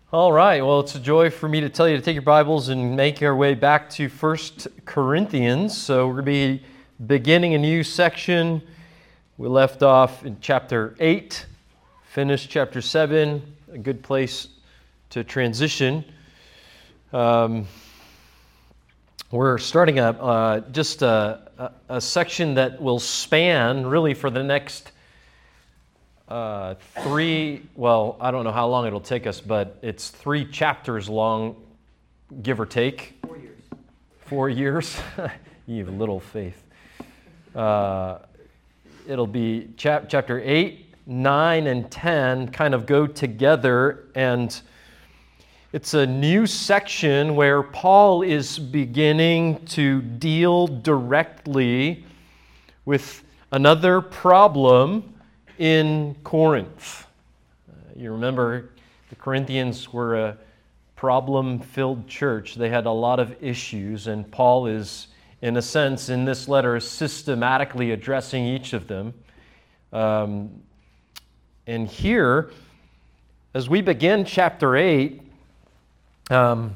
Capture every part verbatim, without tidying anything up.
All right, well, it's a joy for me to tell you to take your Bibles and make our way back to First Corinthians. So we're going to be beginning a new section. We left off in chapter eight, finished chapter seven, a good place to transition. Um, we're starting a, uh, just a, a, a section that will span really for the next Uh, three, well, I don't know how long it'll take us, but it's three chapters long, give or take. Four years. Four years? You have little faith. Uh, it'll be chap- chapter eight, nine, and ten kind of go together, and it's a new section where Paul is beginning to deal directly with another problem in Corinth. Uh, you remember the Corinthians were a problem-filled church. They had a lot of issues, and Paul is, in a sense, in this letter, systematically addressing each of them. Um, and here, as we begin chapter eight, um,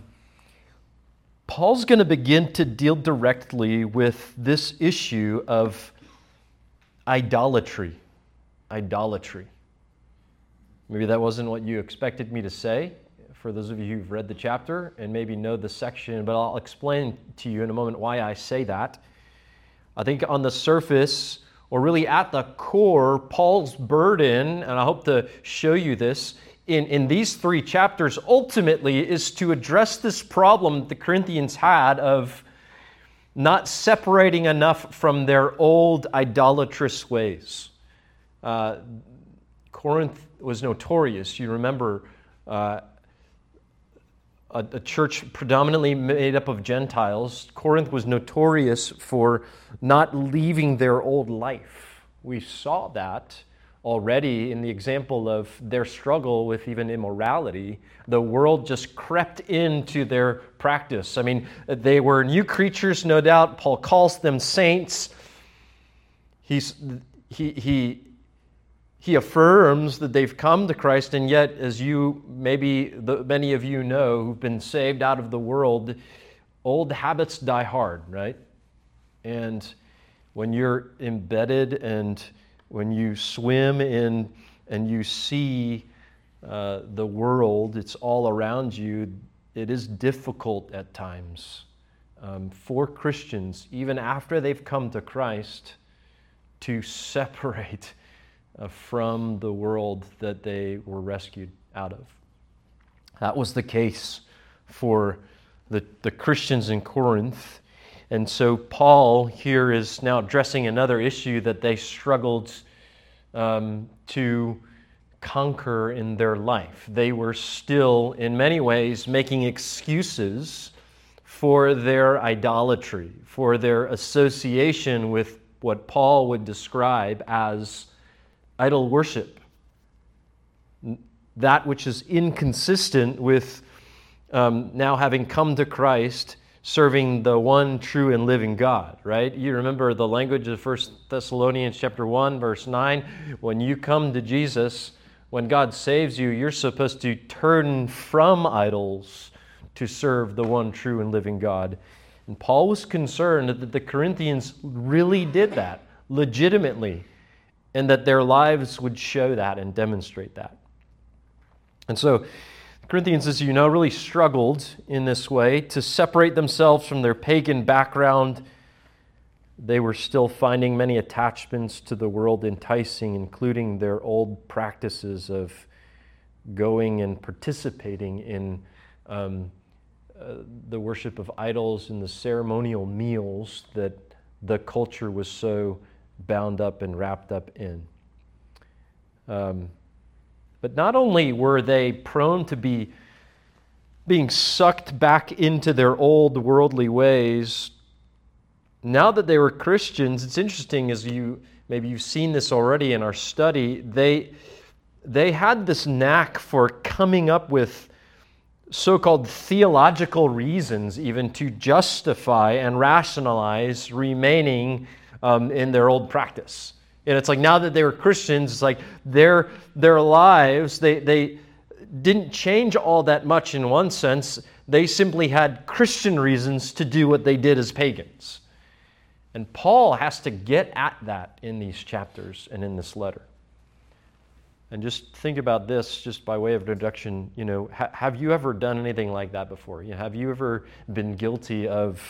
Paul's going to begin to deal directly with this issue of idolatry. Idolatry. Maybe that wasn't what you expected me to say, for those of you who've read the chapter and maybe know the section, but I'll explain to you in a moment why I say that. I think on the surface, or really at the core, Paul's burden, and I hope to show you this, in, in these three chapters ultimately is to address this problem the Corinthians had of not separating enough from their old idolatrous ways. Uh, Corinth was notorious. You remember uh, a, a church predominantly made up of Gentiles. Corinth was notorious for not leaving their old life. We saw that already in the example of their struggle with even immorality. The world just crept into their practice. I mean, they were new creatures, no doubt. Paul calls them saints. He's he he. He affirms that they've come to Christ, and yet, as you, maybe the, many of you know who've been saved out of the world, old habits die hard, right? And when you're embedded and when you swim in and you see uh, the world, it's all around you, it is difficult at times um, for Christians, even after they've come to Christ, to separate Uh, from the world that they were rescued out of. That was the case for the, the Christians in Corinth. And so Paul here is now addressing another issue that they struggled um, to conquer in their life. They were still, in many ways, making excuses for their idolatry, for their association with what Paul would describe as idol worship, that which is inconsistent with um, now having come to Christ, serving the one true and living God, right? You remember the language of First Thessalonians chapter one, verse nine. When you come to Jesus, when God saves you, you're supposed to turn from idols to serve the one true and living God. And Paul was concerned that the Corinthians really did that, legitimately, and that their lives would show that and demonstrate that. And so, the Corinthians, as you know, really struggled in this way to separate themselves from their pagan background. They were still finding many attachments to the world enticing, including their old practices of going and participating in um, uh, the worship of idols and the ceremonial meals that the culture was so bound up and wrapped up in. Um, but not only were they prone to be being sucked back into their old worldly ways, now that they were Christians, it's interesting, as you maybe you've seen this already in our study, they they had this knack for coming up with so-called theological reasons even to justify and rationalize remaining Um, in their old practice. And it's like now that they were Christians, it's like their their lives, they they didn't change all that much in one sense. They simply had Christian reasons to do what they did as pagans. And Paul has to get at that in these chapters and in this letter. And just think about this, just by way of introduction, you know, ha- have you ever done anything like that before? You know, have you ever been guilty of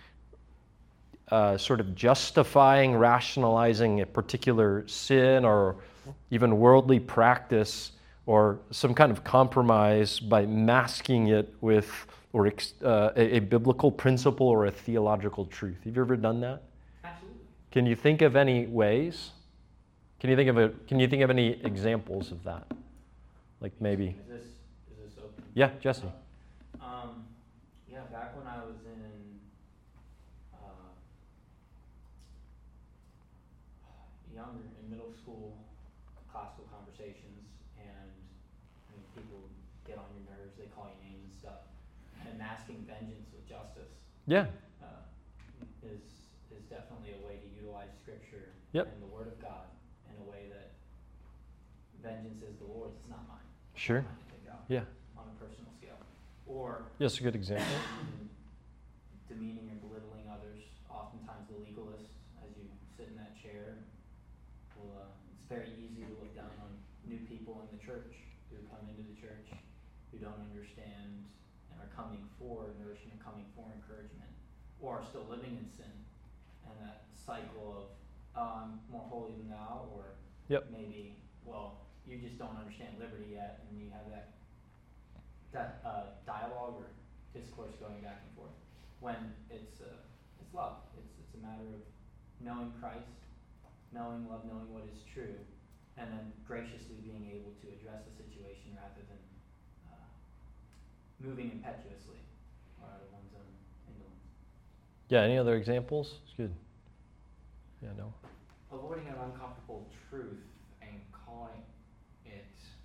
uh, sort of justifying, rationalizing a particular sin or even worldly practice or some kind of compromise by masking it with or uh, a, a biblical principle or a theological truth? Have you ever done that? Absolutely. Can you think of any ways? Can you think of a? Can you think of any examples of that? Like maybe. Is this is this open? Yeah, Jesse. Um, yeah, back when I was in uh, younger, in middle school, classical conversations, and I mean, people get on your nerves. They call you names and stuff, and masking vengeance with justice. Yeah. Uh, is is definitely a way to utilize Scripture Yep. and the Word of God. Vengeance is the Lord's, it's not mine. Sure. It's not mine to take out Yeah. on a personal scale. Or Yes, a good example. demeaning or belittling others. Oftentimes the legalist, as you sit in that chair, will, uh, it's very easy to look down on new people in the church who come into the church, who don't understand and are coming for nourishment and coming for encouragement, or are still living in sin. And that cycle of, oh, I'm more holy than thou, or Yep. maybe, well, you just don't understand liberty yet, and you have that that uh, dialogue or discourse going back and forth. When it's uh, it's love, it's it's a matter of knowing Christ, knowing love, knowing what is true, and then graciously being able to address the situation rather than uh, moving impetuously or out of one's own indolence. Yeah. Any other examples? It's good. Yeah. No. Avoiding an uncomfortable truth and calling it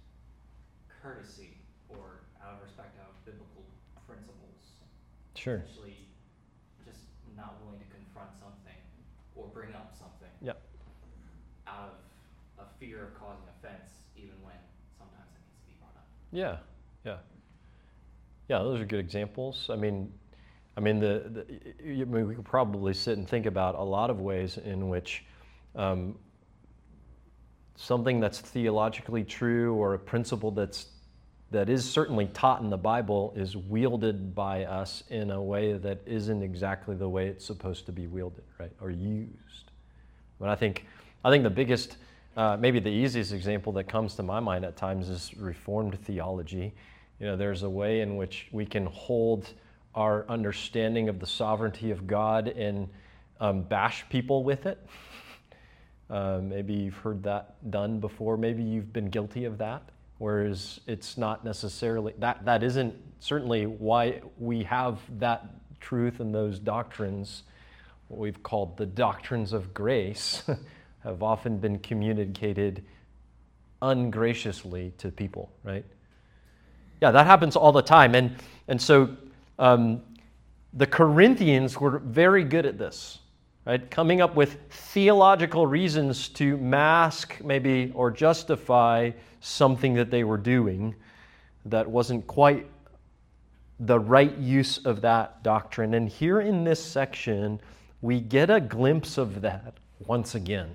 courtesy or out of respect of biblical principles. Sure. Essentially, just not willing to confront something or bring up something. Yep. Out of a fear of causing offense, even when sometimes it needs to be brought up. Yeah. Yeah. Yeah. Those are good examples. I mean, I mean, the, the I mean, we could probably sit and think about a lot of ways in which um, something that's theologically true or a principle that's that is certainly taught in the Bible is wielded by us in a way that isn't exactly the way it's supposed to be wielded, right, or used. But I think, I think the biggest, uh, maybe the easiest example that comes to my mind at times is Reformed theology. You know, there's a way in which we can hold our understanding of the sovereignty of God and um, bash people with it. Uh, maybe you've heard that done before. Maybe you've been guilty of that. Whereas it's not necessarily, that, that isn't certainly why we have that truth and those doctrines, what we've called the doctrines of grace, have often been communicated ungraciously to people, right? Yeah, that happens all the time. And, and so um, the Corinthians were very good at this. Right, coming up with theological reasons to mask maybe or justify something that they were doing that wasn't quite the right use of that doctrine. And here in this section, we get a glimpse of that once again.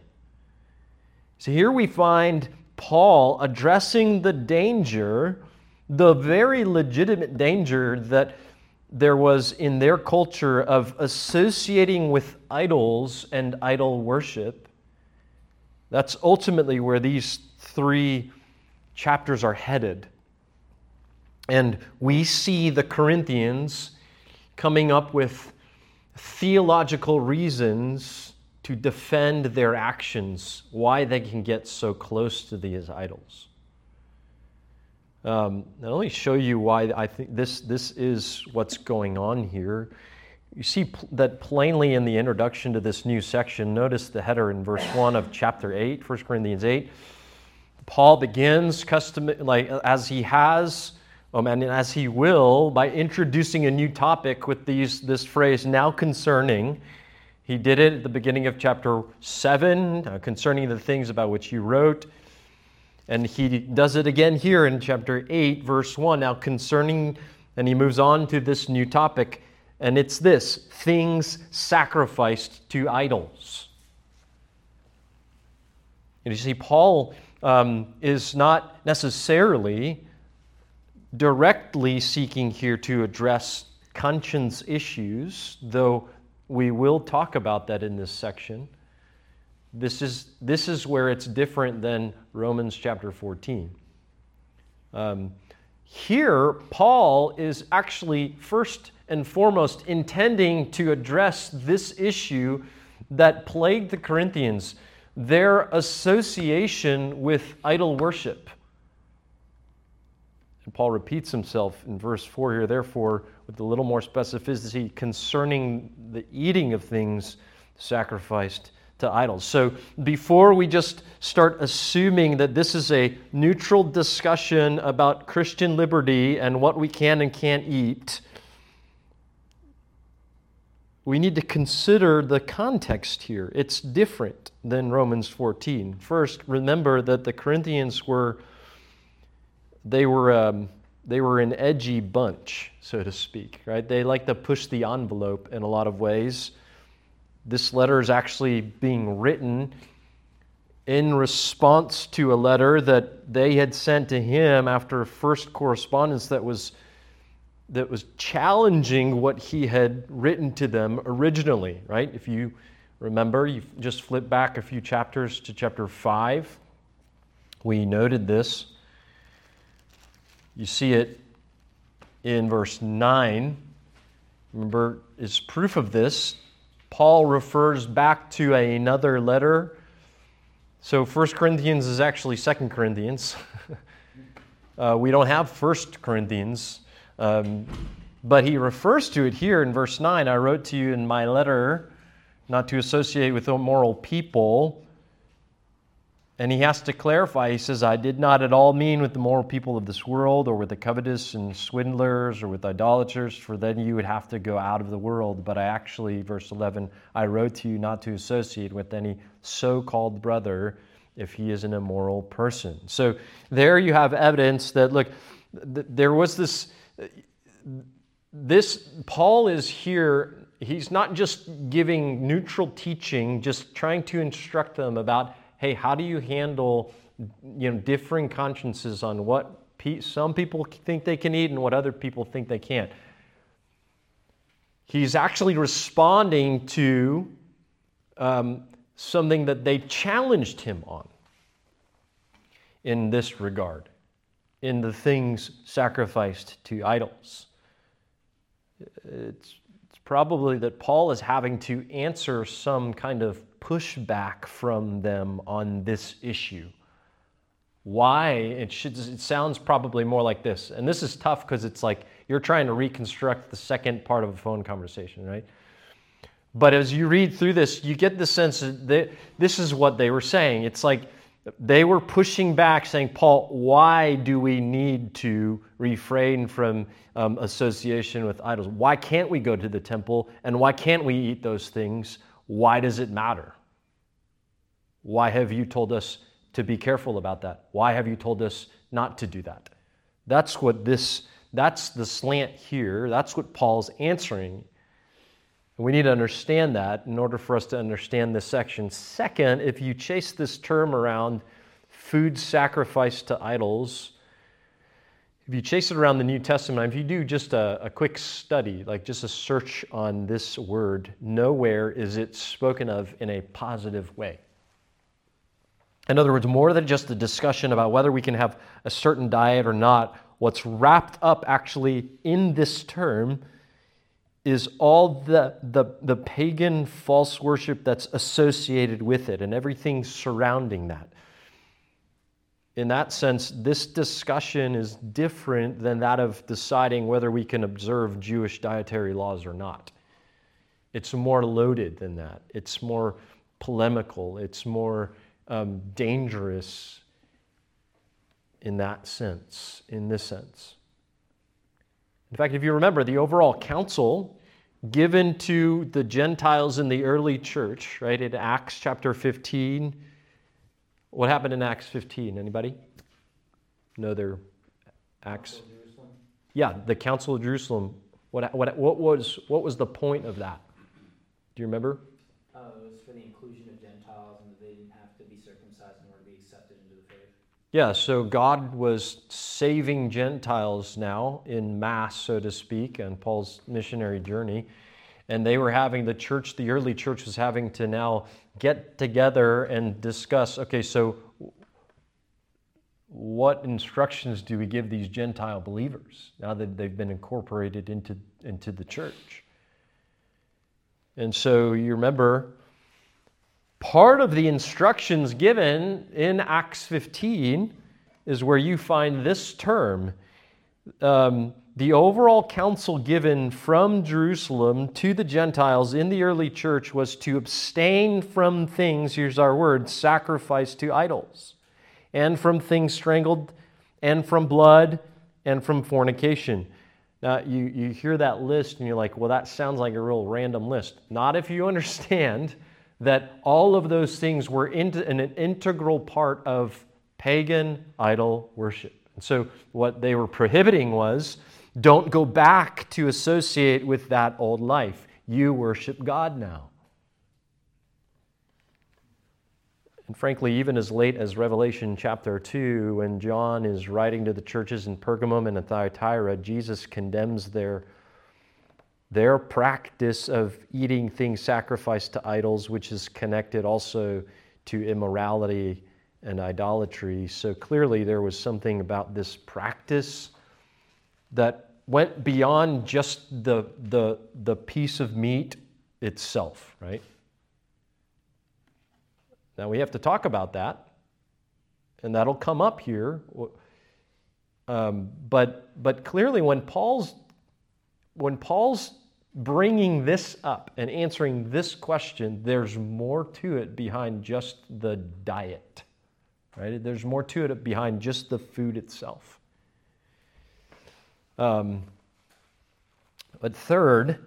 So here we find Paul addressing the danger, the very legitimate danger that there was in their culture of associating with idols and idol worship. That's ultimately where these three chapters are headed. And we see the Corinthians coming up with theological reasons to defend their actions, why they can get so close to these idols. Um, now let me show you why I think this, this is what's going on here. You see pl- that plainly in the introduction to this new section. Notice the header in verse one of chapter eight, First Corinthians eight. Paul begins custom like as he has, um, and as he will, by introducing a new topic with these this phrase, now concerning. He did it at the beginning of chapter seven, uh, concerning the things about which he wrote. And he does it again here in chapter eight, verse one. Now concerning, and he moves on to this new topic, and it's this: things sacrificed to idols. And you see, Paul um, is not necessarily directly seeking here to address conscience issues, though we will talk about that in this section. This is, this is where it's different than Romans chapter fourteen. Um, here, Paul is actually first and foremost intending to address this issue that plagued the Corinthians, their association with idol worship. And Paul repeats himself in verse four here, therefore, with a little more specificity concerning the eating of things sacrificed to idols. So before we just start assuming that this is a neutral discussion about Christian liberty and what we can and can't eat, we need to consider the context here. It's different than Romans fourteen. First, remember that the Corinthians were they were um, they were an edgy bunch, so to speak, right? They like to push the envelope in a lot of ways. This letter is actually being written in response to a letter that they had sent to him after first correspondence that was that was challenging what he had written to them originally, right? If you remember, you just flip back a few chapters to chapter five. We noted this. You see it in verse nine. Remember, as proof of this, Paul refers back to another letter. So First Corinthians is actually Second Corinthians. uh, we don't have First Corinthians. Um, but he refers to it here in verse nine. I wrote to you in my letter not to associate with immoral people. And he has to clarify. He says, I did not at all mean with the moral people of this world, or with the covetous and swindlers, or with idolaters, for then you would have to go out of the world. But I actually, verse eleven, I wrote to you not to associate with any so-called brother if he is an immoral person. So there you have evidence that, look, th- there was this, this, Paul is here, he's not just giving neutral teaching, just trying to instruct them about, hey, how do you handle, you know, differing consciences on what pe- some people think they can eat and what other people think they can't. He's actually responding to um, something that they challenged him on in this regard, in the things sacrificed to idols. It's, it's probably that Paul is having to answer some kind of pushback from them on this issue. Why? It should. It sounds probably more like this. And this is tough because it's like you're trying to reconstruct the second part of a phone conversation, right? But as you read through this, you get the sense that this is what they were saying. It's like they were pushing back, saying, Paul, why do we need to refrain from um, association with idols? Why can't we go to the temple? And why can't we eat those things? Why does it matter? Why have you told us to be careful about that? Why have you told us not to do that? That's what this, that's the slant here. That's what Paul's answering. And we need to understand that in order for us to understand this section. Second, if you chase this term around, food sacrificed to idols, if you chase it around the New Testament, if you do just a, a quick study, like just a search on this word, nowhere is it spoken of in a positive way. In other words, more than just a discussion about whether we can have a certain diet or not, what's wrapped up actually in this term is all the, the, the pagan false worship that's associated with it and everything surrounding that. In that sense, this discussion is different than that of deciding whether we can observe Jewish dietary laws or not. It's more loaded than that. It's more polemical. It's more um, dangerous in that sense, in this sense. In fact, if you remember, the overall counsel given to the Gentiles in the early church, right, in Acts chapter fifteen, what happened in Acts fifteen? Anybody? know their Acts. Council of Jerusalem. Yeah, the Council of Jerusalem. What, what, what, was, what was the point of that? Do you remember? Oh, it was for the inclusion of Gentiles and that they didn't have to be circumcised in order to be accepted into the faith. Yeah, so God was saving Gentiles now in mass, so to speak, on Paul's missionary journey. And they were having, the church, the early church was having to now get together and discuss, okay, so what instructions do we give these Gentile believers now that they've been incorporated into, into the church? And so you remember, part of the instructions given in Acts fifteen is where you find this term. Um, the overall counsel given from Jerusalem to the Gentiles in the early church was to abstain from things, here's our word, sacrificed to idols, and from things strangled, and from blood, and from fornication. Now, you, you hear that list and you're like, well, that sounds like a real random list. Not if you understand that all of those things were into, an, an integral part of pagan idol worship. And so what they were prohibiting was, don't go back to associate with that old life. You worship God now. And frankly, even as late as Revelation chapter two, when John is writing to the churches in Pergamum and Thyatira, Jesus condemns their, their practice of eating things sacrificed to idols, which is connected also to immorality and idolatry. So clearly there was something about this practice that went beyond just the, the, the piece of meat itself, right? Now, we have to talk about that, and that'll come up here. Um, but, but clearly, when Paul's, when Paul's bringing this up and answering this question, there's more to it behind just the diet, right? There's more to it behind just the food itself. Um, but third,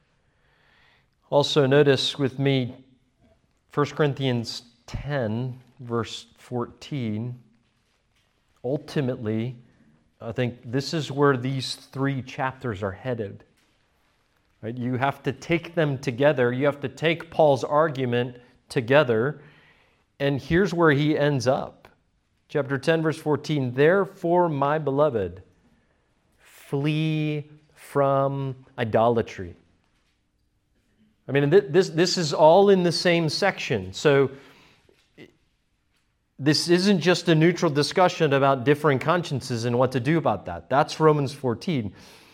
also notice with me First Corinthians ten, verse fourteen. Ultimately, I think this is where these three chapters are headed. Right? You have to take them together. You have to take Paul's argument together. And here's where he ends up. Chapter ten, verse fourteen. Therefore, my beloved, flee from idolatry. I mean, this, this is all in the same section. So this isn't just a neutral discussion about differing consciences and what to do about that. That's Romans fourteen.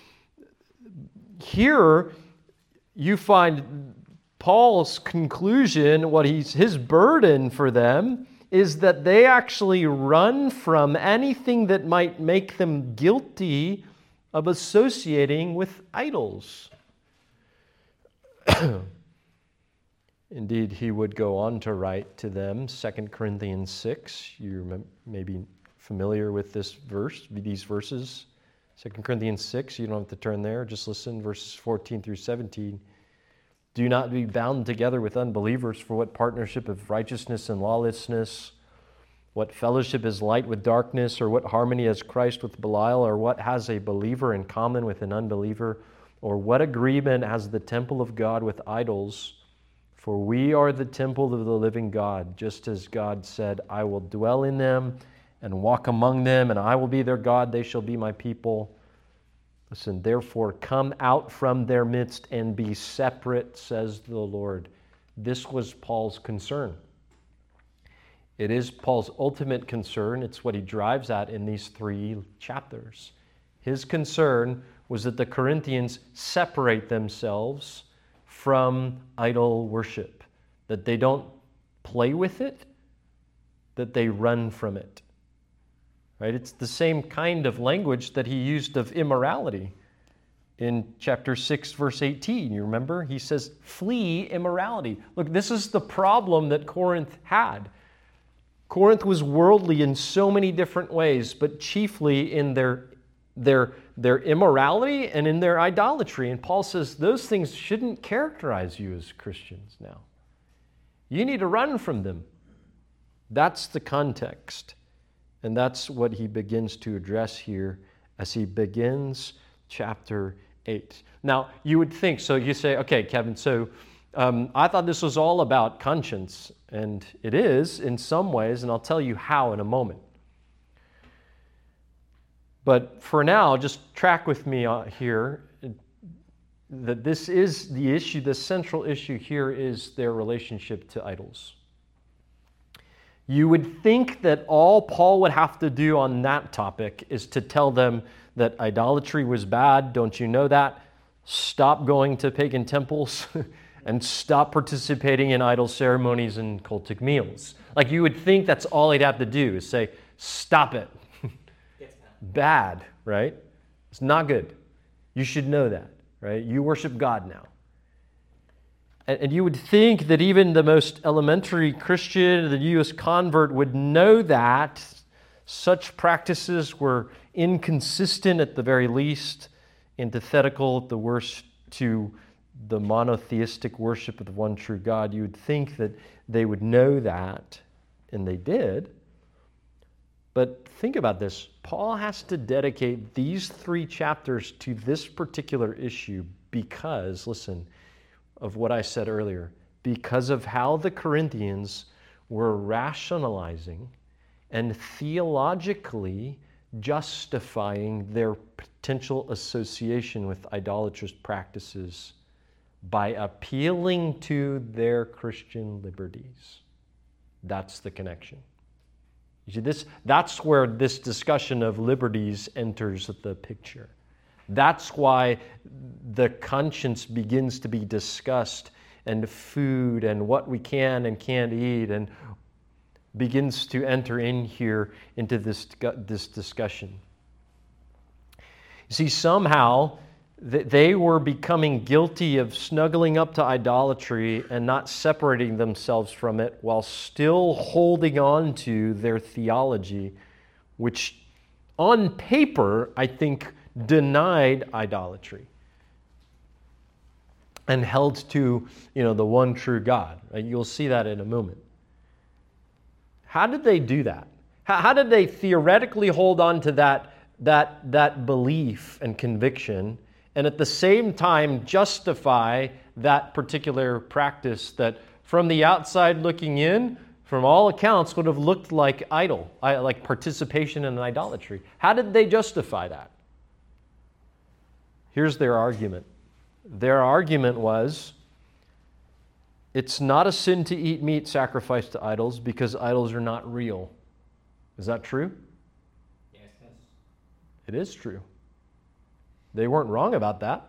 Here, you find Paul's conclusion, what he's, his burden for them is that they actually run from anything that might make them guilty of associating with idols. Indeed, he would go on to write to them, Second Corinthians six. You may be familiar with this verse, these verses. Second Corinthians six, you don't have to turn there. Just listen, verses fourteen through seventeen. Do not be bound together with unbelievers, for what partnership of righteousness and lawlessness? What fellowship is light with darkness? Or what harmony has Christ with Belial? Or what has a believer in common with an unbeliever? Or what agreement has the temple of God with idols? For we are the temple of the living God, just as God said, I will dwell in them and walk among them, and I will be their God, they shall be my people. Listen, therefore, come out from their midst and be separate, says the Lord. This was Paul's concern. It is Paul's ultimate concern. It's what he drives at in these three chapters. His concern was that the Corinthians separate themselves from idol worship, that they don't play with it, that they run from it. Right? It's the same kind of language that he used of immorality in chapter six, verse eighteen. You remember? He says, flee immorality. Look, this is the problem that Corinth had. Corinth was worldly in so many different ways, but chiefly in their, their, their immorality and in their idolatry. And Paul says those things shouldn't characterize you as Christians now. You need to run from them. That's the context. And that's what he begins to address here as he begins chapter eight. Now, you would think, so you say, okay, Kevin, so um, I thought this was all about conscience, and it is in some ways, and I'll tell you how in a moment. But for now, just track with me here, that this is the issue, the central issue here is their relationship to idols. You would think that all Paul would have to do on that topic is to tell them that idolatry was bad. Don't you know that? Stop going to pagan temples and stop participating in idol ceremonies and cultic meals. Like, you would think that's all he'd have to do is say, stop it. Bad, right? It's not good. You should know that, right? You worship God now. And you would think that even the most elementary Christian, the newest convert, would know that such practices were inconsistent at the very least, antithetical at the worst to the monotheistic worship of the one true God. You would think that they would know that, and they did. But think about this. Paul has to dedicate these three chapters to this particular issue because, listen, of what I said earlier, because of how the Corinthians were rationalizing and theologically justifying their potential association with idolatrous practices by appealing to their Christian liberties. That's the connection. You see, this, that's where this discussion of liberties enters the picture. That's why the conscience begins to be discussed, and food and what we can and can't eat, and begins to enter in here into this, this discussion. You see, somehow they were becoming guilty of snuggling up to idolatry and not separating themselves from it while still holding on to their theology, which on paper, I think, denied idolatry and held to, you know, the one true God. Right? You'll see that in a moment. How did they do that? How, how did they theoretically hold on to that, that, that belief and conviction and at the same time justify that particular practice that from the outside looking in, from all accounts, would have looked like idol, like participation in idolatry? How did they justify that? Here's their argument. Their argument was, it's not a sin to eat meat sacrificed to idols because idols are not real. Is that true? Yes, yes. It is true. They weren't wrong about that.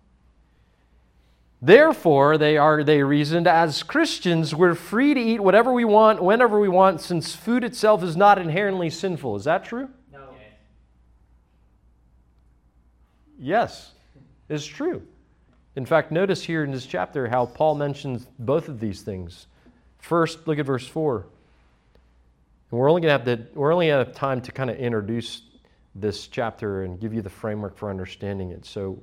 Therefore, they are they reasoned, as Christians, we're free to eat whatever we want, whenever we want, since food itself is not inherently sinful. Is that true? No. Yes, it's true. In fact, notice here in this chapter how Paul mentions both of these things. First, look at verse four. And we're only going to have to, we're only going to have time to kind of introduce this chapter and give you the framework for understanding it. So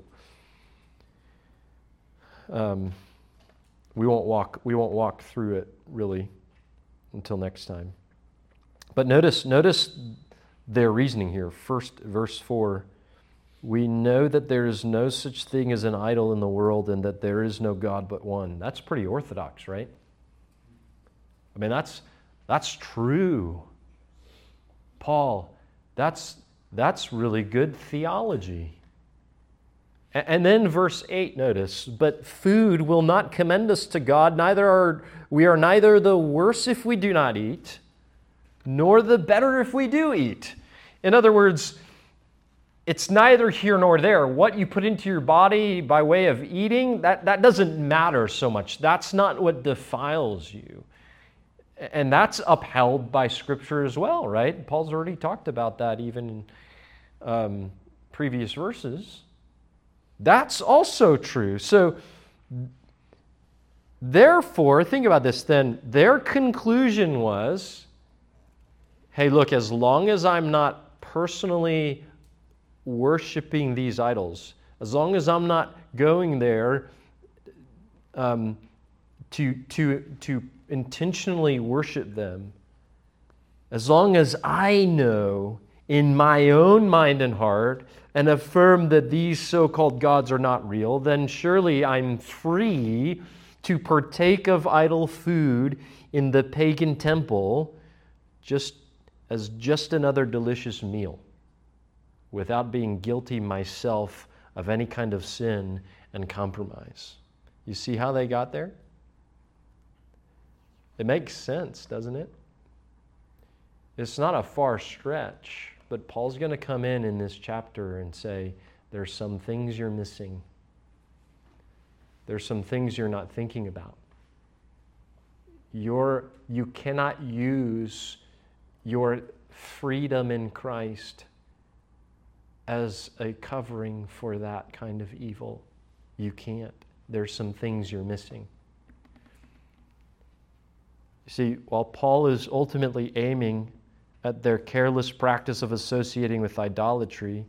um, we won't walk we won't walk through it really until next time. But notice notice their reasoning here. First, verse four. We know that there is no such thing as an idol in the world and that there is no God but one. That's pretty orthodox, right? I mean, that's that's true. Paul, that's that's really good theology. And then verse eight, notice, but food will not commend us to God, neither are we are neither the worse if we do not eat, nor the better if we do eat. In other words, it's neither here nor there. What you put into your body by way of eating, that, that doesn't matter so much. That's not what defiles you. And that's upheld by Scripture as well, right? Paul's already talked about that even in um, previous verses. That's also true. So, therefore, think about this then. Their conclusion was, hey, look, as long as I'm not personally worshiping these idols, as long as I'm not going there um, to, to, to intentionally worship them, as long as I know in my own mind and heart and affirm that these so-called gods are not real, then surely I'm free to partake of idol food in the pagan temple just as just another delicious meal, without being guilty myself of any kind of sin and compromise. You see how they got there? It makes sense, doesn't it? It's not a far stretch, but Paul's going to come in in this chapter and say, there's some things you're missing. There's some things you're not thinking about. You're, you cannot use your freedom in Christ as a covering for that kind of evil. You can't. There's some things you're missing. You see, while Paul is ultimately aiming at their careless practice of associating with idolatry,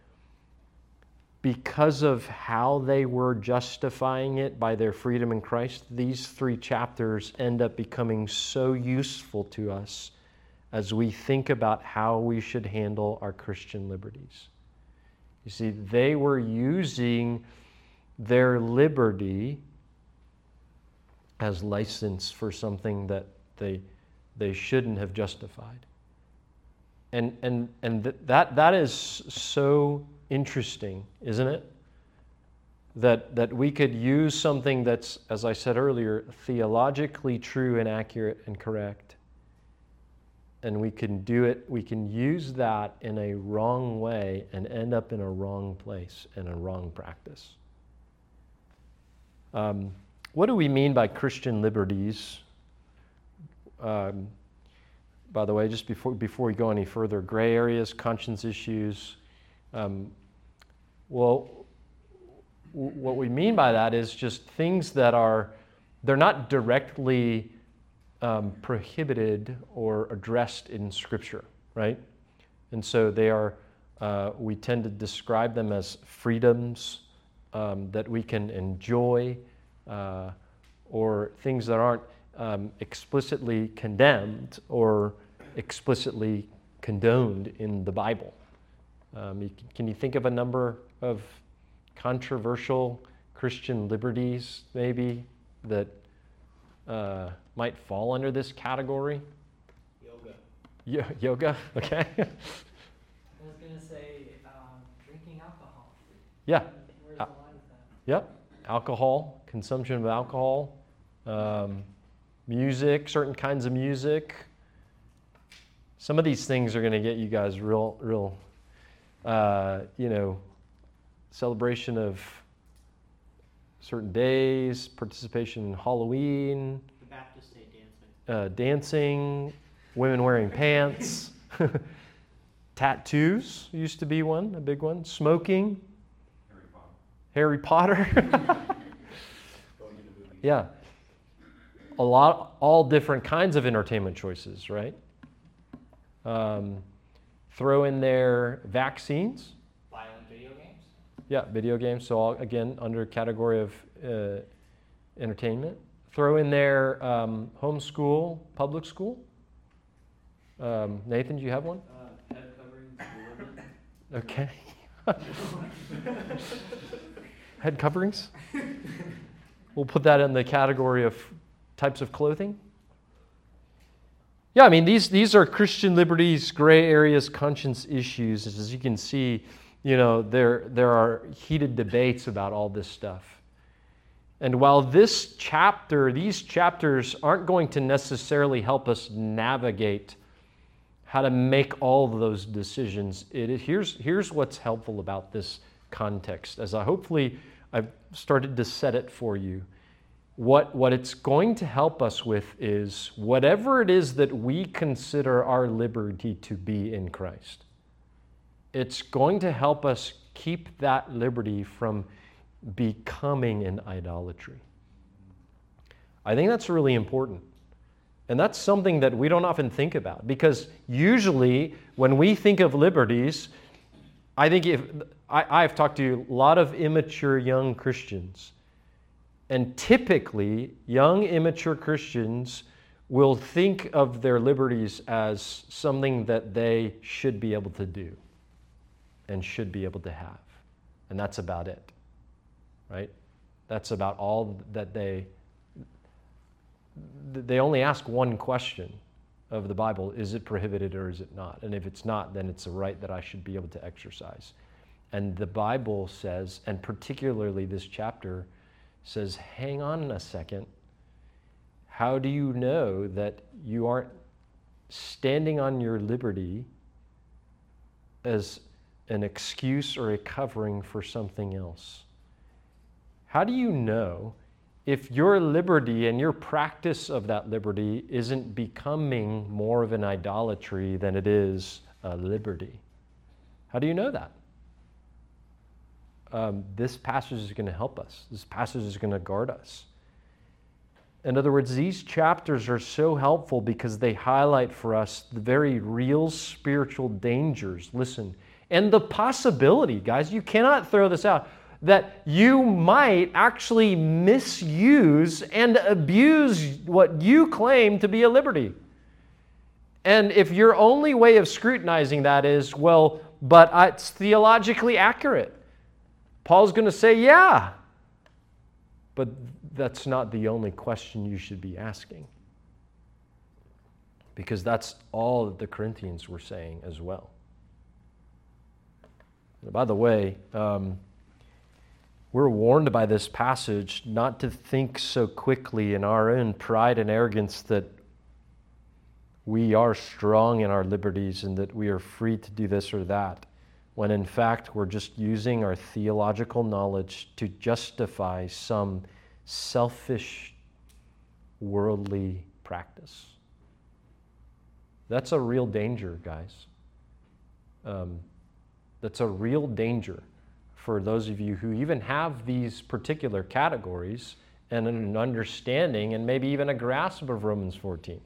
because of how they were justifying it by their freedom in Christ, these three chapters end up becoming so useful to us as we think about how we should handle our Christian liberties. You see, they were using their liberty as license for something that they they shouldn't have justified. And and and th- that that is so interesting, isn't it? That that we could use something that's, as I said earlier, theologically true and accurate and correct, and we can do it, we can use that in a wrong way and end up in a wrong place and a wrong practice. Um, what do we mean by Christian liberties? Um, by the way, just before before we go any further, gray areas, conscience issues. Um, well, w- what we mean by that is just things that are, they're not directly um, prohibited or addressed in Scripture, right? And so they are, uh, we tend to describe them as freedoms um, that we can enjoy, uh, or things that aren't um, explicitly condemned or explicitly condoned in the Bible. Um, you, can you think of a number of controversial Christian liberties, maybe, that uh, might fall under this category? Yoga. Y- yoga, okay. I was going to say um, drinking alcohol. Yeah. Where's the Uh, line with that? Yep. Alcohol, consumption of alcohol, um, music, certain kinds of music. Some of these things are going to get you guys real, real, uh, you know, celebration of certain days, participation in Halloween, The Baptist say dancing. uh, dancing, women wearing pants, tattoos used to be one, a big one, smoking, Harry Potter. Harry Potter. Yeah. A lot, all different kinds of entertainment choices, right? Um, throw in there vaccines. Violent video games. Yeah, video games. So all, again, under category of uh, entertainment. Throw in there um, homeschool, public school. Um, Nathan, do you have one? Uh, head coverings for women. Okay. Head coverings. We'll put that in the category of types of clothing. Yeah, I mean, these these are Christian liberties, gray areas, conscience issues. As you can see, you know, there there are heated debates about all this stuff. And while this chapter, these chapters aren't going to necessarily help us navigate how to make all of those decisions, it, here's here's what's helpful about this context. As I hopefully I've started to set it for you. What, what it's going to help us with is whatever it is that we consider our liberty to be in Christ. It's going to help us keep that liberty from becoming an idolatry. I think that's really important. And that's something that we don't often think about, because usually when we think of liberties, I think if I, I've talked to a lot of immature young Christians. And typically, young, immature Christians will think of their liberties as something that they should be able to do and should be able to have. And that's about it, right? That's about all that they, they only ask one question of the Bible: is it prohibited or is it not? And if it's not, then it's a right that I should be able to exercise. And the Bible says, and particularly this chapter says, hang on a second. How do you know that you aren't standing on your liberty as an excuse or a covering for something else? How do you know if your liberty and your practice of that liberty isn't becoming more of an idolatry than it is a liberty? How do you know that? Um, this passage is going to help us. This passage is going to guard us. In other words, these chapters are so helpful because they highlight for us the very real spiritual dangers. Listen, and the possibility, guys, you cannot throw this out, that you might actually misuse and abuse what you claim to be a liberty. And if your only way of scrutinizing that is, well, but it's theologically accurate, Paul's going to say, yeah, but that's not the only question you should be asking. Because that's all that the Corinthians were saying as well. And by the way, um, we're warned by this passage not to think so quickly in our own pride and arrogance that we are strong in our liberties and that we are free to do this or that, when in fact we're just using our theological knowledge to justify some selfish, worldly practice. That's a real danger, guys. Um, that's a real danger for those of you who even have these particular categories and an understanding and maybe even a grasp of Romans fourteen.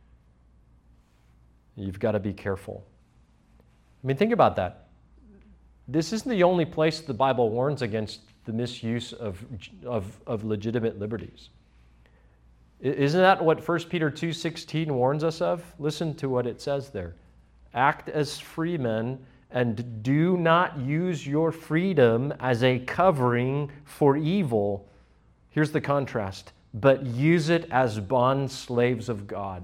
You've got to be careful. I mean, think about that. This isn't the only place the Bible warns against the misuse of, of, of legitimate liberties. Isn't that what First Peter two sixteen warns us of? Listen to what it says there. Act as free men and do not use your freedom as a covering for evil. Here's the contrast. But use it as bond slaves of God.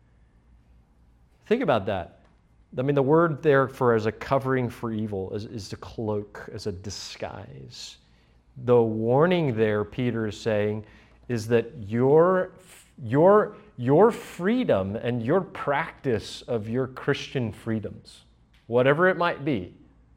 Think about that. I mean, the word there for as a covering for evil is, is to cloak, as a disguise. The warning there, Peter is saying, is that your, your, your freedom and your practice of your Christian freedoms, whatever it might be,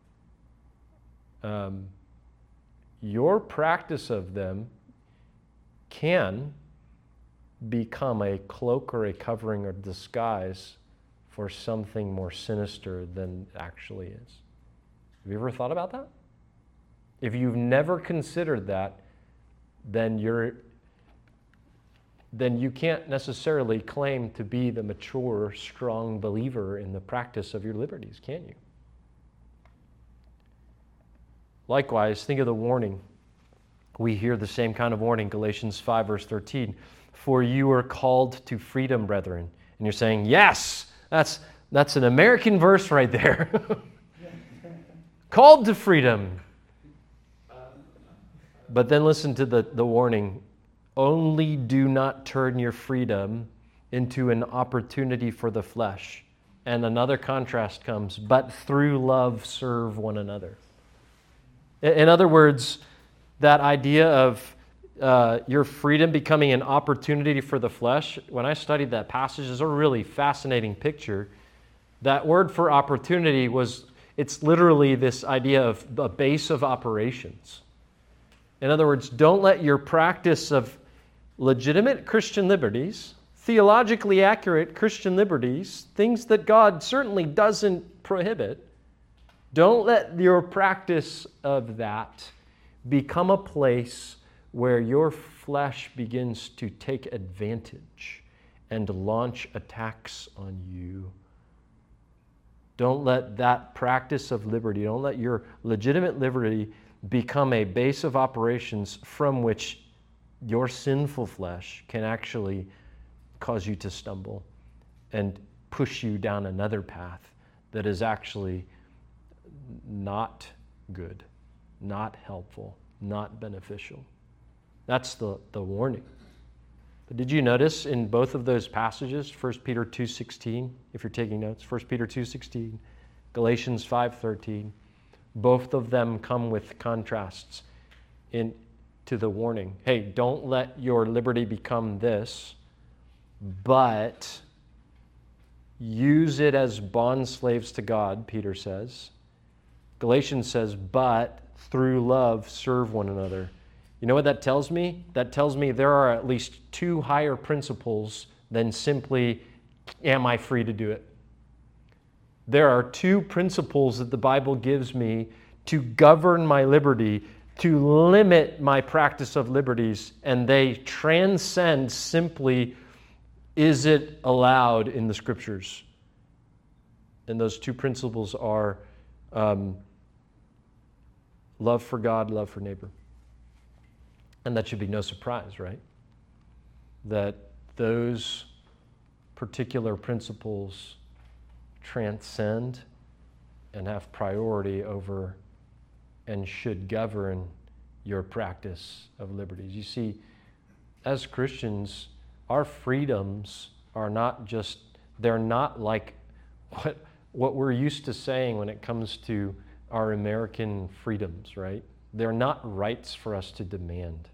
um, your practice of them can become a cloak or a covering or disguise for something more sinister than it actually is. Have you ever thought about that? If you've never considered that, then you're then you can't necessarily claim to be the mature, strong believer in the practice of your liberties, can you? Likewise, think of the warning. We hear the same kind of warning, Galatians five, verse thirteen. For you are called to freedom, brethren. And you're saying, yes, that's, that's an American verse right there. Called to freedom. But then listen to the, the warning. Only do not turn your freedom into an opportunity for the flesh. And another contrast comes, but through love serve one another. In other words, that idea of uh, your freedom becoming an opportunity for the flesh, when I studied that passage, is a really fascinating picture. That word for opportunity was, it's literally this idea of a base of operations. In other words, don't let your practice of legitimate Christian liberties, theologically accurate Christian liberties, things that God certainly doesn't prohibit, don't let your practice of that become a place where your flesh begins to take advantage and launch attacks on you. Don't let that practice of liberty, don't let your legitimate liberty become a base of operations from which your sinful flesh can actually cause you to stumble and push you down another path that is actually not good, not helpful, not beneficial. That's the, the warning. But did you notice in both of those passages, First Peter two sixteen, if you're taking notes, First Peter two sixteen, Galatians five thirteen, both of them come with contrasts in to the warning. Hey, don't let your liberty become this, but use it as bond slaves to God, Peter says. Galatians says, but through love serve one another. You know what that tells me? That tells me there are at least two higher principles than simply, am I free to do it? There are two principles that the Bible gives me to govern my liberty, to limit my practice of liberties, and they transcend simply, is it allowed in the Scriptures? And those two principles are um, love for God, love for neighbor. And that should be no surprise, right? That those particular principles transcend and have priority over and should govern your practice of liberties. You see, as Christians, our freedoms are not just, they're not like what, what we're used to saying when it comes to our American freedoms, right? They're not rights for us to demand.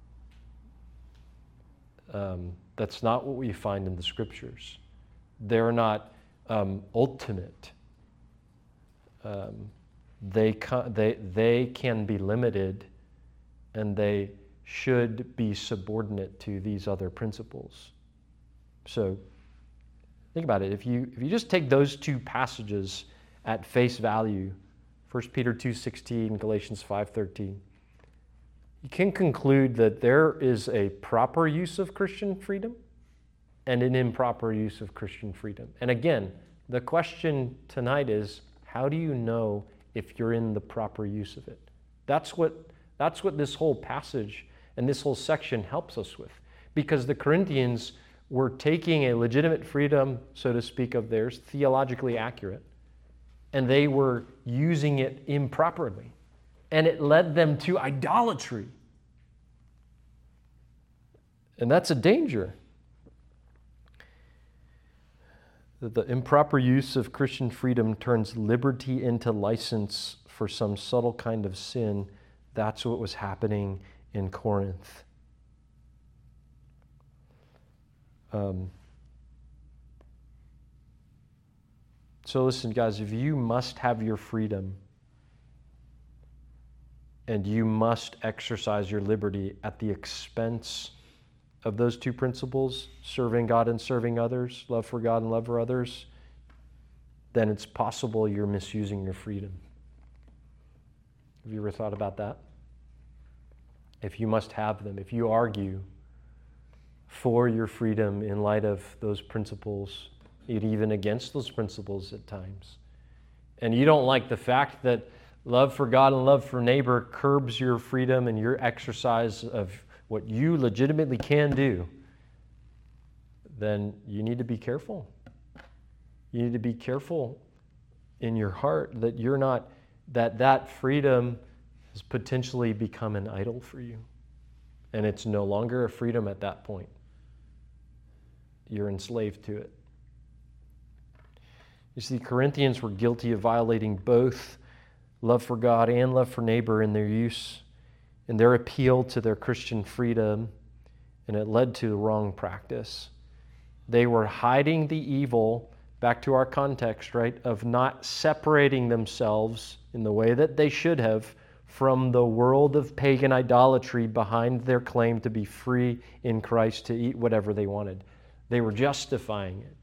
Um, that's not what we find in the Scriptures. They're not um, ultimate. Um, they, ca- they, they can be limited, and they should be subordinate to these other principles. So think about it. If you, if you just take those two passages at face value, First Peter two sixteen, Galatians five thirteen, you can conclude that there is a proper use of Christian freedom and an improper use of Christian freedom. And again, the question tonight is, how do you know if you're in the proper use of it? That's what, that's what this whole passage and this whole section helps us with. Because the Corinthians were taking a legitimate freedom, so to speak, of theirs, theologically accurate, and they were using it improperly. And it led them to idolatry. And that's a danger. The improper use of Christian freedom turns liberty into license for some subtle kind of sin. That's what was happening in Corinth. Um, so listen, guys, if you must have your freedom, and you must exercise your liberty at the expense of those two principles, serving God and serving others, love for God and love for others, then it's possible you're misusing your freedom. Have you ever thought about that? If you must have them, if you argue for your freedom in light of those principles, even against those principles at times, and you don't like the fact that love for God and love for neighbor curbs your freedom and your exercise of what you legitimately can do, then you need to be careful. You need to be careful in your heart that you're not, that that freedom has potentially become an idol for you. And it's no longer a freedom at that point. You're enslaved to it. You see, Corinthians were guilty of violating both love for God and love for neighbor in their use, in their appeal to their Christian freedom, and it led to the wrong practice. They were hiding the evil, back to our context, right, of not separating themselves in the way that they should have from the world of pagan idolatry behind their claim to be free in Christ to eat whatever they wanted. They were justifying it.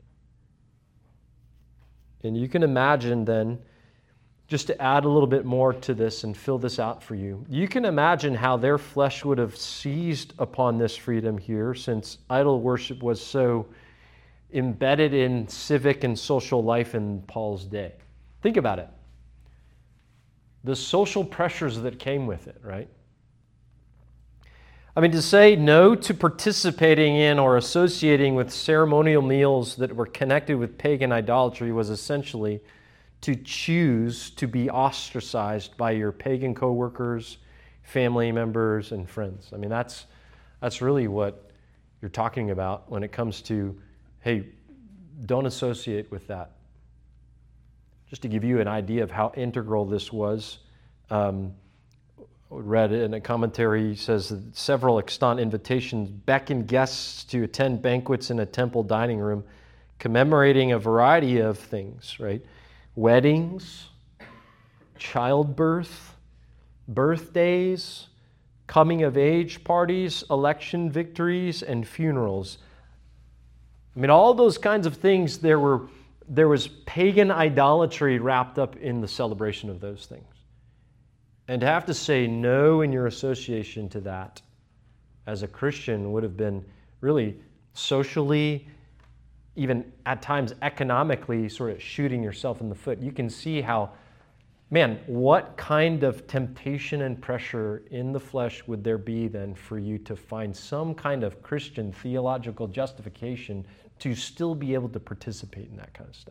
And you can imagine then, just to add a little bit more to this and fill this out for you, you can imagine how their flesh would have seized upon this freedom here, since idol worship was so embedded in civic and social life in Paul's day. Think about it. The social pressures that came with it, right? I mean, to say no to participating in or associating with ceremonial meals that were connected with pagan idolatry was essentially to choose to be ostracized by your pagan coworkers, family members, and friends. I mean, that's that's really what you're talking about when it comes to, hey, don't associate with that. Just to give you an idea of how integral this was, um, read in a commentary, says that several extant invitations beckon guests to attend banquets in a temple dining room, commemorating a variety of things, right? Weddings, childbirth, birthdays, coming of age parties, election victories, and funerals. I mean, all those kinds of things, there were there was pagan idolatry wrapped up in the celebration of those things. And to have to say no in your association to that as a Christian would have been really socially, even at times economically, sort of shooting yourself in the foot. You can see how, man, what kind of temptation and pressure in the flesh would there be then for you to find some kind of Christian theological justification to still be able to participate in that kind of stuff?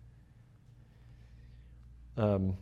Um,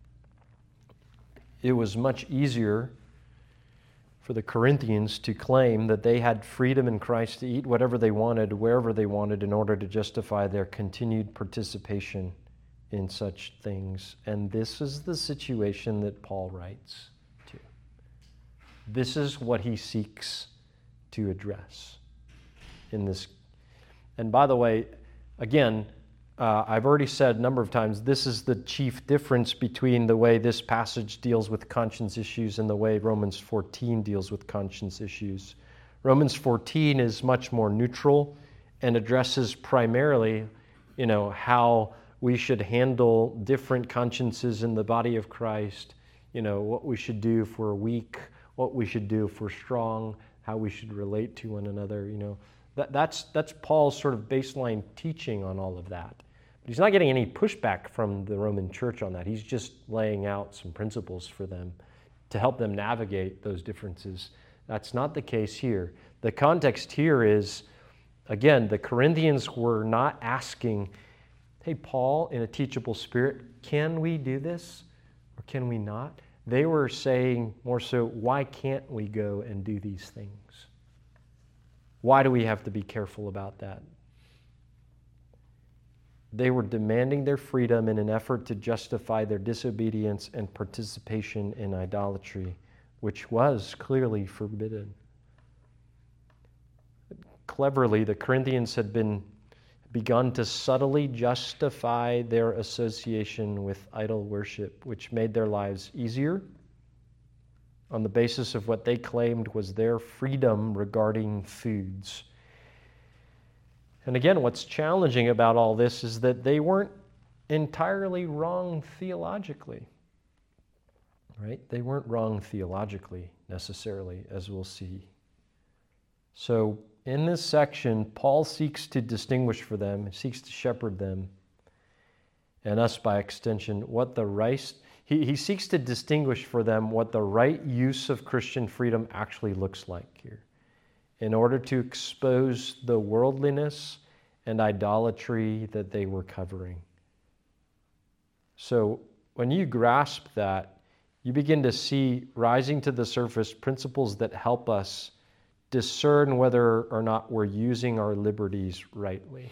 it was much easier for the Corinthians to claim that they had freedom in Christ to eat whatever they wanted, wherever they wanted, in order to justify their continued participation in such things. And this is the situation that Paul writes to. This is what he seeks to address in this. And by the way, again, uh, I've already said a number of times, this is the chief difference between the way this passage deals with conscience issues and the way Romans fourteen deals with conscience issues. Romans fourteen is much more neutral and addresses primarily, you know, how we should handle different consciences in the body of Christ, you know, what we should do if we're weak, what we should do if we're strong, how we should relate to one another, you know. That, that's, that's Paul's sort of baseline teaching on all of that. But he's not getting any pushback from the Roman church on that. He's just laying out some principles for them to help them navigate those differences. That's not the case here. The context here is, again, the Corinthians were not asking, hey, Paul, in a teachable spirit, can we do this or can we not? They were saying more so, why can't we go and do these things? Why do we have to be careful about that? They were demanding their freedom in an effort to justify their disobedience and participation in idolatry, which was clearly forbidden. Cleverly, the Corinthians had been begun to subtly justify their association with idol worship, which made their lives easier on the basis of what they claimed was their freedom regarding foods. And again, what's challenging about all this is that they weren't entirely wrong theologically, right? They weren't wrong theologically necessarily, as we'll see. So in this section, Paul seeks to distinguish for them, seeks to shepherd them, and us by extension, what the right, he, he seeks to distinguish for them what the right use of Christian freedom actually looks like here, in order to expose the worldliness and idolatry that they were covering. So when you grasp that, you begin to see rising to the surface principles that help us discern whether or not we're using our liberties rightly.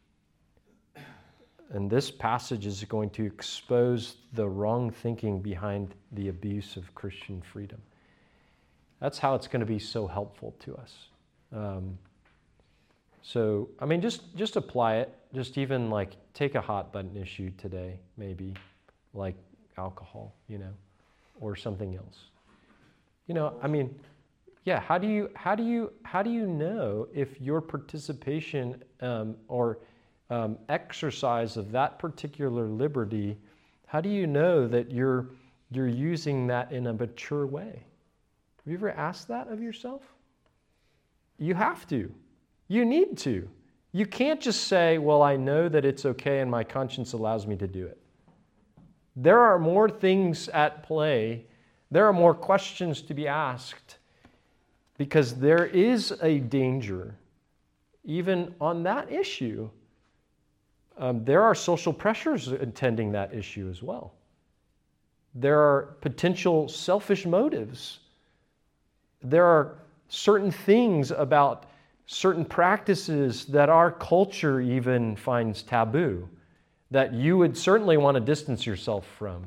And this passage is going to expose the wrong thinking behind the abuse of Christian freedom. That's how it's going to be so helpful to us. Um, so, I mean, just, just apply it. Just even like take a hot button issue today, maybe, like alcohol, you know, or something else. You know, I mean, yeah, how do you how do you how do you know if your participation um, or um, exercise of that particular liberty? How do you know that you're you're using that in a mature way? Have you ever asked that of yourself? You have to. You need to. You can't just say, "Well, I know that it's okay, and my conscience allows me to do it." There are more things at play. There are more questions to be asked Because there is a danger, even on that issue. Um, there are social pressures attending that issue as well. There are potential selfish motives. There are certain things about certain practices that our culture even finds taboo, that you would certainly want to distance yourself from.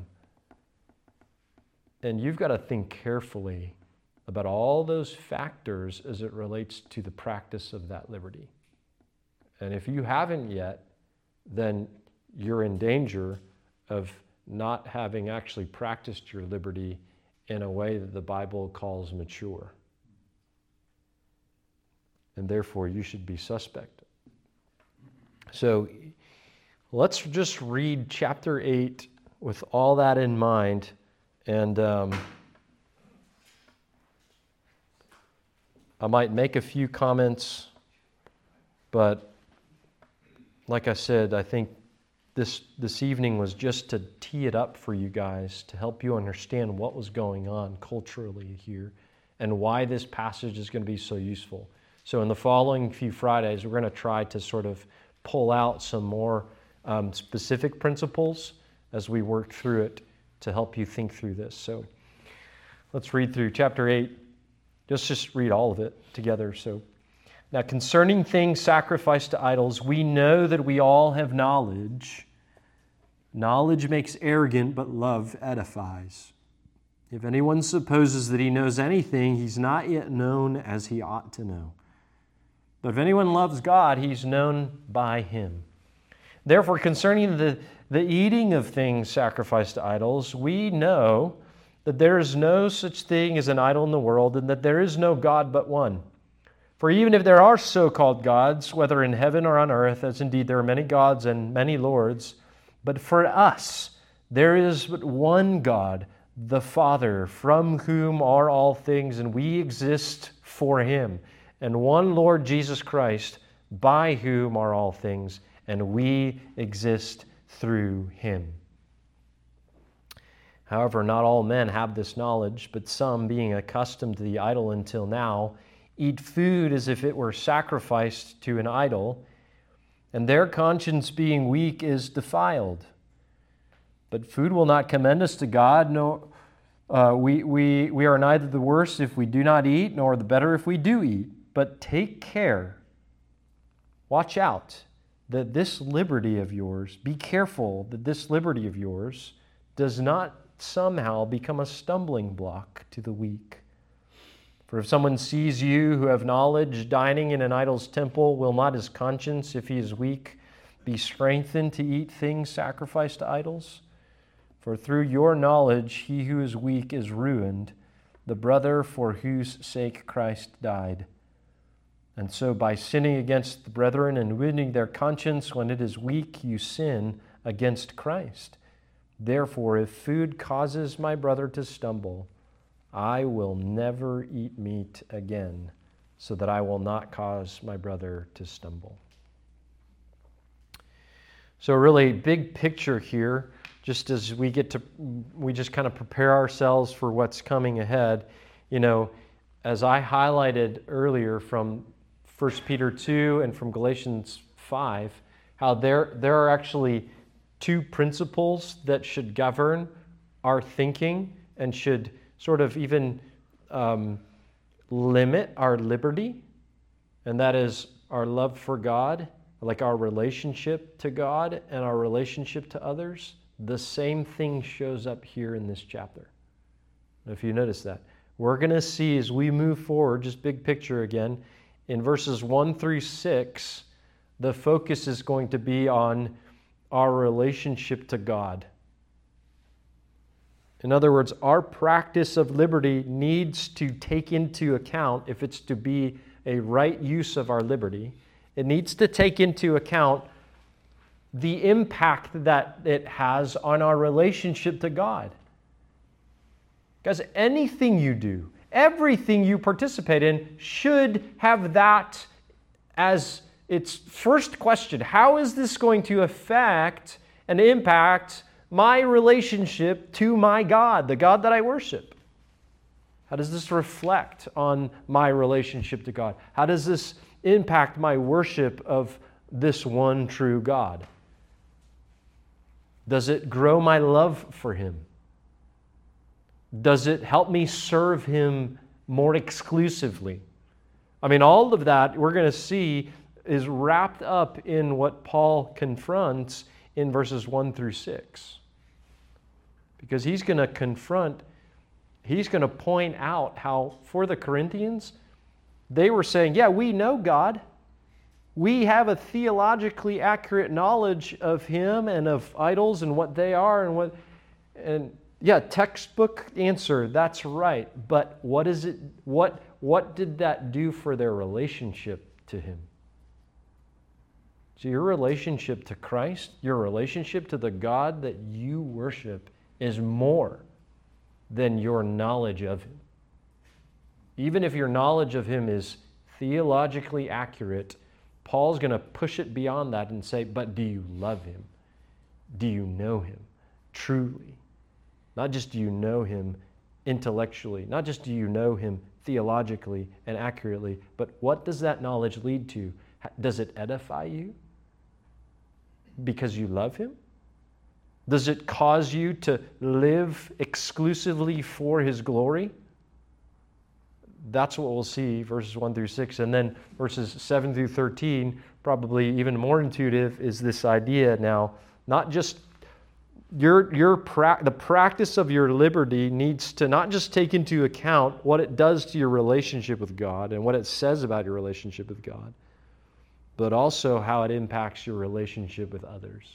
And you've got to think carefully about all those factors as it relates to the practice of that liberty. And if you haven't yet, then you're in danger of not having actually practiced your liberty in a way that the Bible calls mature. And therefore, you should be suspect. So let's just read chapter eight with all that in mind. And um, I might make a few comments, but like I said, I think this this evening was just to tee it up for you guys, to help you understand what was going on culturally here and why this passage is going to be so useful. So in the following few Fridays, we're going to try to sort of pull out some more um, specific principles as we work through it to help you think through this. So let's read through chapter eight. Let's just read all of it together. So, now concerning things sacrificed to idols, we know that we all have knowledge. Knowledge makes arrogant, but love edifies. If anyone supposes that he knows anything, he's not yet known as he ought to know. But if anyone loves God, he's known by him. Therefore, concerning the, the eating of things sacrificed to idols, we know that there is no such thing as an idol in the world, and that there is no God but one. For even if there are so-called gods, whether in heaven or on earth, as indeed there are many gods and many lords, but for us there is but one God, the Father, from whom are all things, and we exist for him, and one Lord Jesus Christ, by whom are all things, and we exist through him. However, not all men have this knowledge, but some, being accustomed to the idol until now, eat food as if it were sacrificed to an idol, and their conscience being weak is defiled. But food will not commend us to God. No, uh, we, we, we are neither the worse if we do not eat, nor the better if we do eat. But take care, watch out, that this liberty of yours, be careful that this liberty of yours does not somehow become a stumbling block to the weak. For if someone sees you who have knowledge dining in an idol's temple, will not his conscience, if he is weak, be strengthened to eat things sacrificed to idols? For through your knowledge he who is weak is ruined, the brother for whose sake Christ died. And so by sinning against the brethren and wounding their conscience when it is weak, you sin against Christ. Therefore, if food causes my brother to stumble, I will never eat meat again, so that I will not cause my brother to stumble. So really, big picture here, just as we get to, we just kind of prepare ourselves for what's coming ahead. You know, as I highlighted earlier from First Peter two and from Galatians five, how there, there are actually two principles that should govern our thinking and should sort of even um, limit our liberty, and that is our love for God, like our relationship to God and our relationship to others. The same thing shows up here in this chapter. If you notice that, we're going to see as we move forward, just big picture again, in verses one through six, the focus is going to be on our relationship to God. In other words, our practice of liberty needs to take into account, if it's to be a right use of our liberty, it needs to take into account the impact that it has on our relationship to God. Because anything you do, everything you participate in should have that as its first question. How is this going to affect and impact my relationship to my God, the God that I worship? How does this reflect on my relationship to God? How does this impact my worship of this one true God? Does it grow my love for Him? Does it help me serve Him more exclusively? I mean, all of that we're going to see is wrapped up in what Paul confronts in verses one through six. Because he's going to confront, he's going to point out how for the Corinthians, they were saying, yeah, we know God. We have a theologically accurate knowledge of Him and of idols and what they are and what, and yeah, textbook answer, that's right. But what is it, what, what did that do for their relationship to Him? So your relationship to Christ, your relationship to the God that you worship is more than your knowledge of Him. Even if your knowledge of Him is theologically accurate, Paul's going to push it beyond that and say, but do you love Him? Do you know Him truly? Not just do you know Him intellectually, not just do you know Him theologically and accurately, but what does that knowledge lead to? Does it edify you because you love Him? Does it cause you to live exclusively for His glory? That's what we'll see, verses one through six. And then verses seven through thirteen, probably even more intuitive, is this idea now, not just your, your pra- the practice of your liberty needs to not just take into account what it does to your relationship with God and what it says about your relationship with God, but also how it impacts your relationship with others.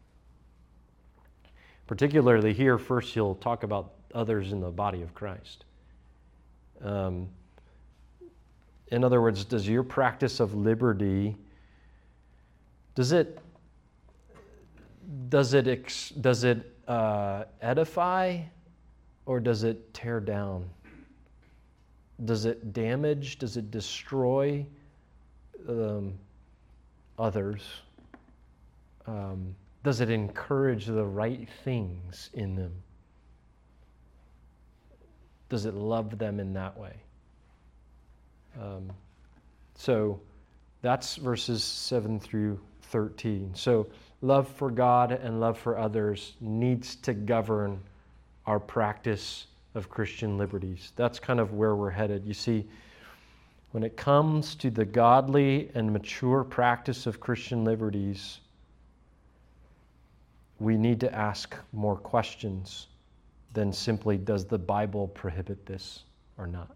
Particularly here, first he'll talk about others in the body of Christ. Um, in other words, does your practice of liberty, does it does it ex, does it uh, edify or does it tear down? Does it damage? Does it destroy um, others? Um, does it encourage the right things in them? Does it love them in that way? Um, so that's verses seven through thirteen. So love for God and love for others needs to govern our practice of Christian liberties. That's kind of where we're headed. You see, when it comes to the godly and mature practice of Christian liberties, we need to ask more questions than simply, does the Bible prohibit this or not?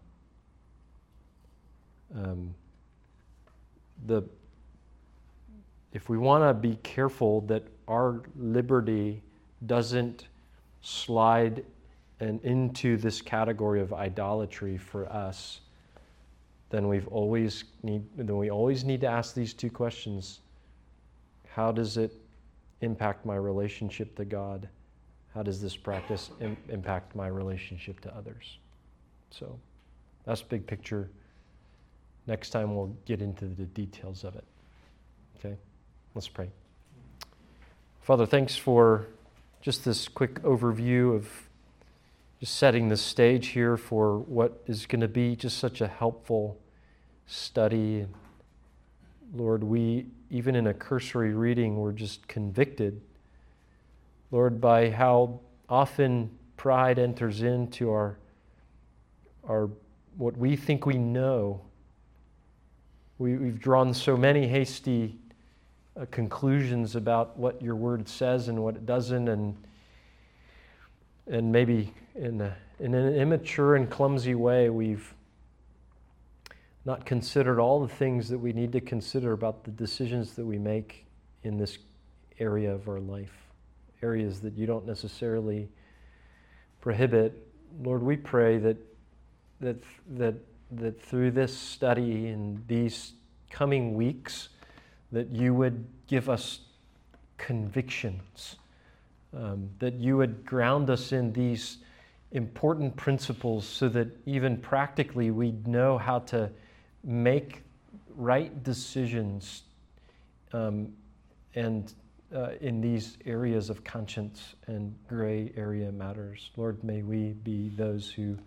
Um, the, if we want to be careful that our liberty doesn't slide and into this category of idolatry for us, then we've always need then we always need to ask these two questions. How does it impact my relationship to God? How does this practice im- impact my relationship to others? So that's big picture. Next time we'll get into the details of it. Okay? Let's pray. Father, thanks for just this quick overview of just setting the stage here for what is going to be just such a helpful study. Lord, we, even in a cursory reading, we're just convicted, Lord, by how often pride enters into our, our what we think we know. We, we've drawn so many hasty uh, conclusions about what your word says and what it doesn't, and and maybe in, a, in an immature and clumsy way, we've not considered all the things that we need to consider about the decisions that we make in this area of our life, areas that you don't necessarily prohibit. Lord, we pray that that that that through this study and these coming weeks, that you would give us convictions, um, that you would ground us in these important principles so that even practically we know how to make right decisions um, and uh, in these areas of conscience and gray area matters. Lord, may we be those who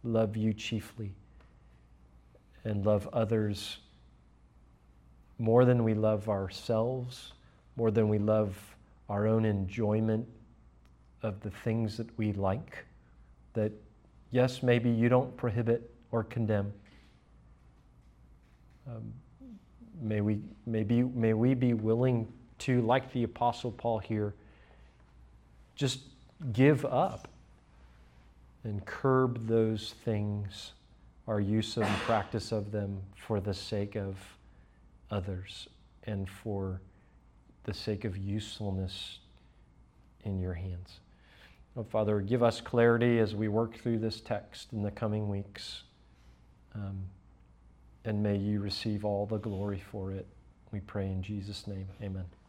love you chiefly and love others more than we love ourselves, more than we love our own enjoyment of the things that we like, that yes, maybe you don't prohibit or condemn. Um, may we, may, be, may we be willing to, like the Apostle Paul here, just give up and curb those things, our use and practice of them for the sake of others and for the sake of usefulness in your hands. Oh, Father, give us clarity as we work through this text in the coming weeks. Um, and may you receive all the glory for it. We pray in Jesus' name. Amen.